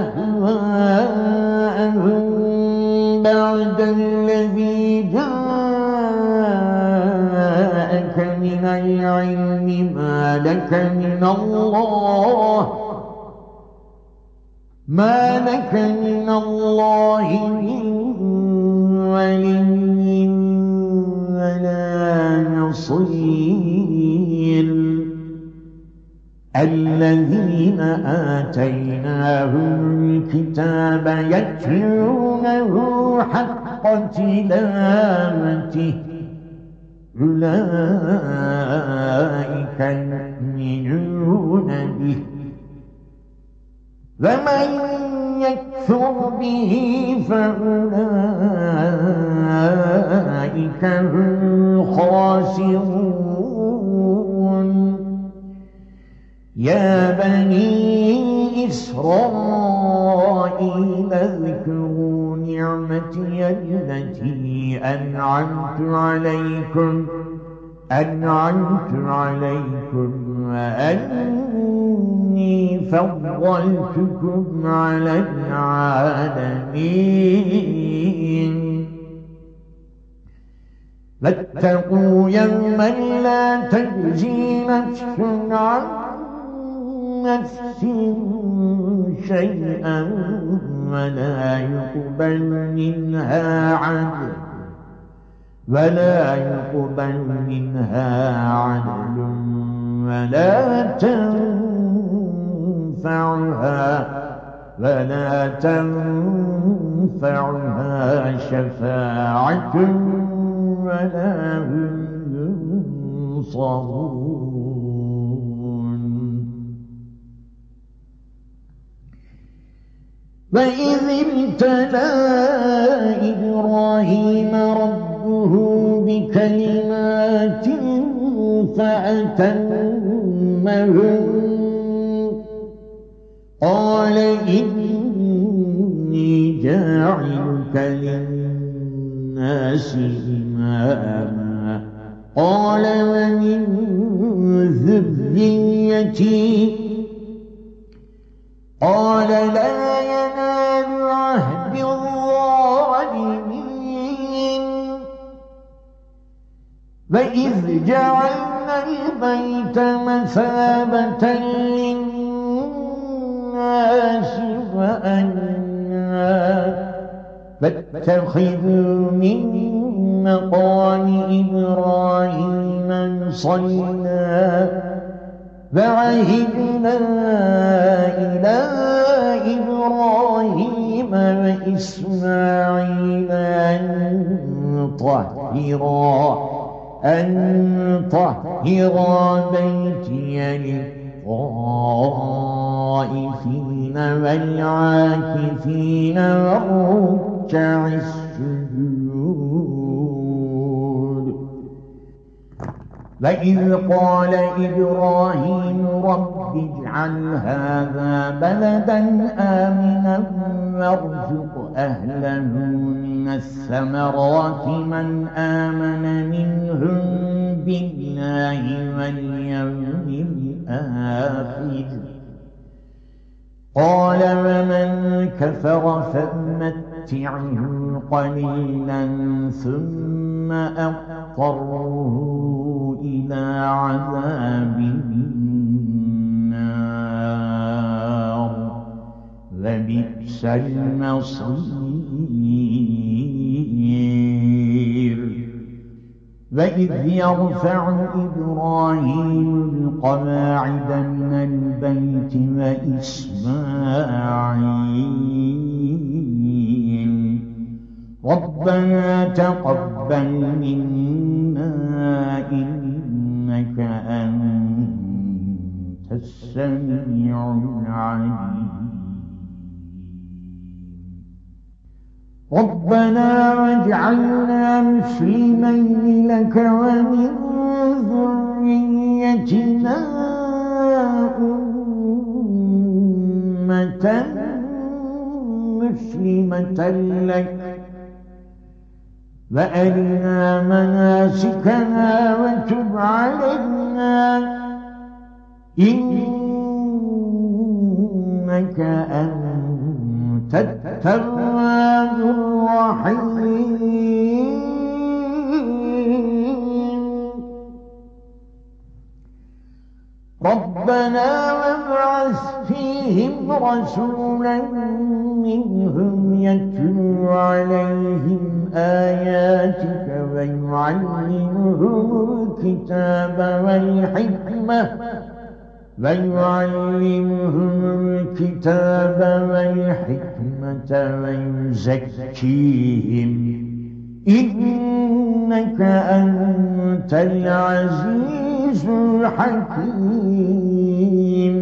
أهواءهم بعد الذي جاءك من العلم ما لك من الله من ولي ولا نصير. الذين آتيناهم الكتاب يتلونه حق تلاوته أولئك يؤمنون به ومن يكفر به فأولئك هم الخاسرون. يا بني إسرائيل اذكروا نعمتي التي أنعمت عليكم وأني فضلتكم على العالمين. واتقوا يوما لا تجزي نفس عن نفس شيئا ولا يقبل منها عدل ولا تنفعها شفاعة ولا هم ينصرون. وإذ ابتلى إبراهيم ربه بكلمات فأتمهن قال إني جاعلك للناس إماما قال ومن ذريتي قال لا ينال عهد الظالمين. وإذ جعلنا البيت مثابة للناس فاتخذوا من مقام إبراهيم مصلى وعهدنا إلى إبراهيم وإسماعيل أن طهرا بيتي للطائفين والعاكفين والركع السجود. وإذ قال إبراهيم رب اجعل هذا بلدا آمنا وارزق أهله من الثمرات من آمن منهم بالله واليوم الآخر. قال ومن كفر فأمتعه قليلا ثم أضطره إلى عذاب النار وبئس المصير. وإذ يرفع إبراهيم القواعد من البيت وإسماعيل ربنا تقبل منا إنك أنت السميع العليم. ربنا واجعلنا مسلمين لك ومن ذريتنا أمة مسلمة لك وأرنا مناسكنا وتب علينا إنك أنت التواب الرحيم. ربنا وابعث فيهم رسولا منهم يتلو عليهم آياتك ويعلمهم الكتاب والحكمة ويزكيهم إنك أنت العزيز الحكيم.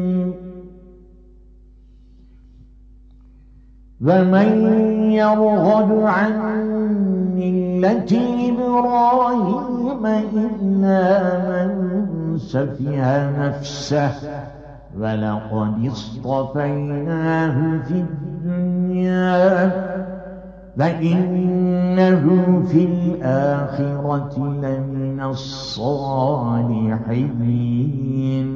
ومن يرغب عن ملة إبراهيم إلا من سفه نفسه ولقد اصطفيناه في الدنيا وإنه في الآخرة لمن الصالحين.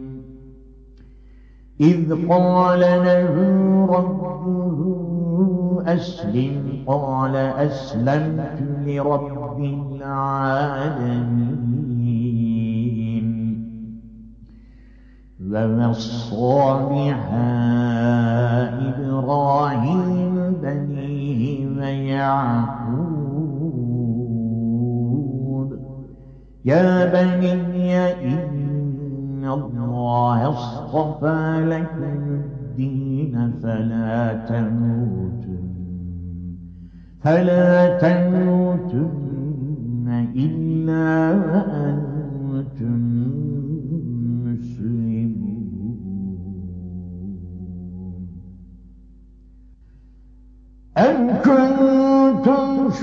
إذ قال له ربه أسلم قال أسلمت لرب العالمين. ووصى بها إبراهيم بنيه ويعقوب يا بني إن الله اصطفى لكم الدين فلا تموتن إلا وأنتم مسلمون. أم كنتم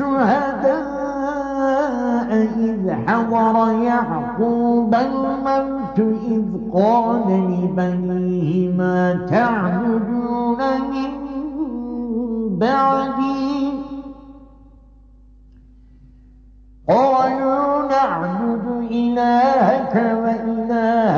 شهداء إذ حضر يعقوب الموت إذ قال لبنيه ما تعبدون من بعدي قالوا نعبد إلهك وإله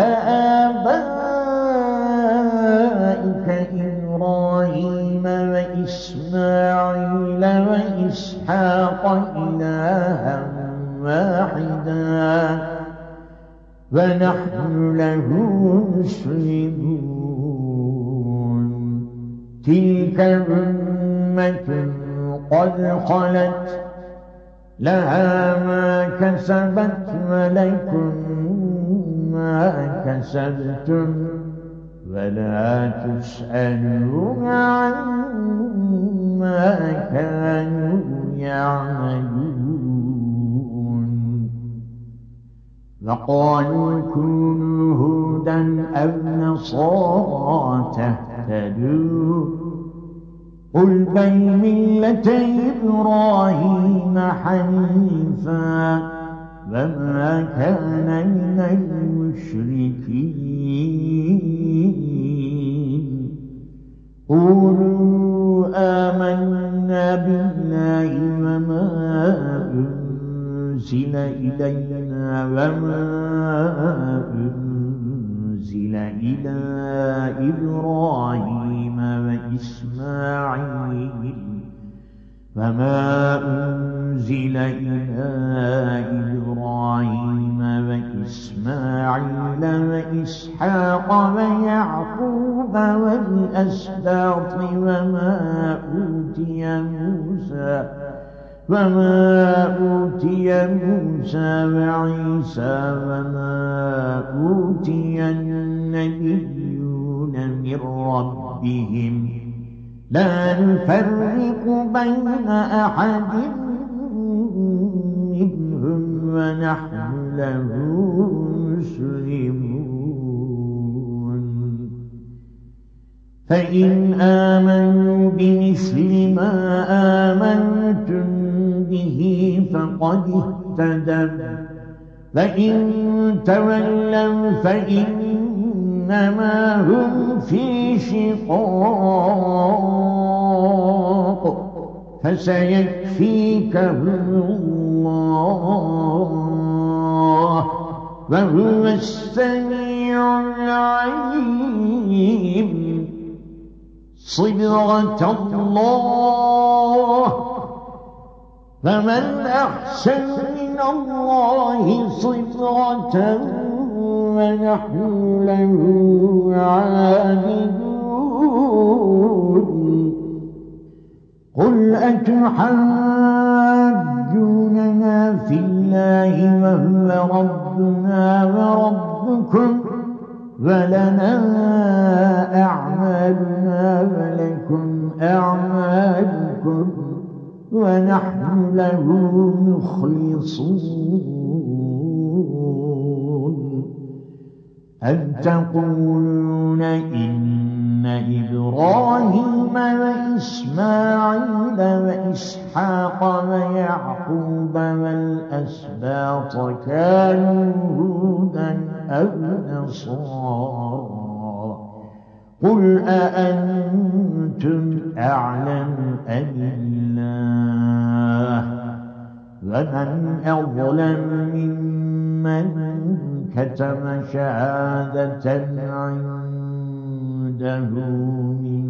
آبائك إبراهيم وإسماعيل وإسحاق إلها واحدا ونحن له مسلمون. تلك أمة قد خلت لها ما كسبت ولكم ما كسبتم ولا تسألون عما كانوا يعملون. وقالوا كونوا هودا أو نصارى تهتدوا قل بل ملة إبراهيم حنيفا وما كان من المشركين قولوا آمنا بالله وما أنزل إلينا وما أنزل إلى إبراهيم وإسماعيل وما أنزل إلى إبراهيم وإسماعيل وإسحاق ويعقوب والأسباط وما أوتي موسى وعيسى وما أوتي النبيون من ربهم لا نفرق بين أحد منهم ونحن له مسلمون فإن آمنوا بمثل ما آمنتم به فقد اهتدوا فإن تولوا فإنما هم في شقاق فسيكفيكهم الله وهو السميع العليم صبغة الله فمن أحسن من الله صبغة ونحن له عابدون قل أتحاجوننا في الله وهو ربنا وربكم ولنا أعمالنا ولكم أعمالكم ونحن له مخلصون أم تقولون إن إبراهيم وإسماعيل وإسحاق ويعقوب والأسباط كانوا هودا أو نصارى قل أأنتم أعلم أم الله ومن أظلم ممن كتم شهادة عنده من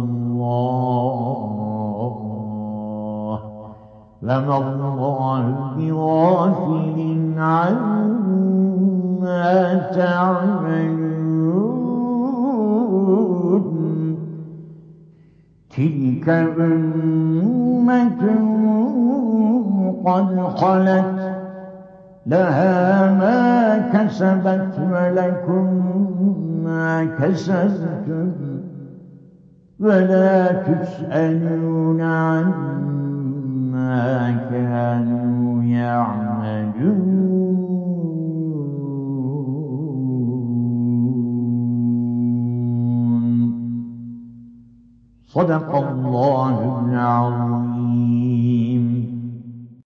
الله وما الله بغافل عما تعملون تلك أمة قد خلت لها ما كسبت ولكم ما كسبتم ولا تسألون عما كانوا يعملون صدق الله العظيم.